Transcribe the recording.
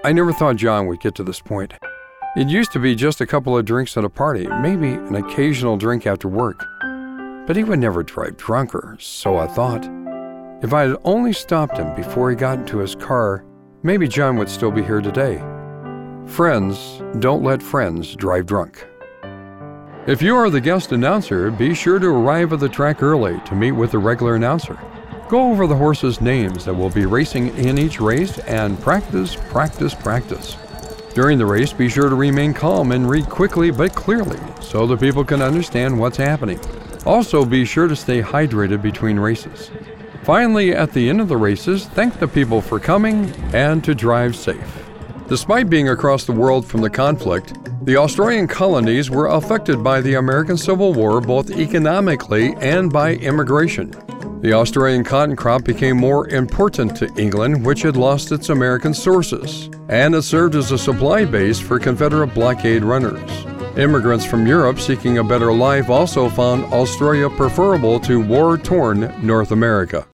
I never thought John would get to this point. It used to be just a couple of drinks at a party, maybe an occasional drink after work. But he would never drive drunk, or so I thought. If I had only stopped him before he got into his car, maybe John would still be here today. Friends don't let friends drive drunk. If you are the guest announcer, be sure to arrive at the track early to meet with the regular announcer. Go over the horses' names that will be racing in each race and practice. During the race, be sure to remain calm and read quickly but clearly so the people can understand what's happening. Also, be sure to stay hydrated between races. Finally, at the end of the races, thank the people for coming and to drive safe. Despite being across the world from the conflict, the Australian colonies were affected by the American Civil War both economically and by immigration. The Australian cotton crop became more important to England, which had lost its American sources, and it served as a supply base for Confederate blockade runners. Immigrants from Europe seeking a better life also found Australia preferable to war-torn North America.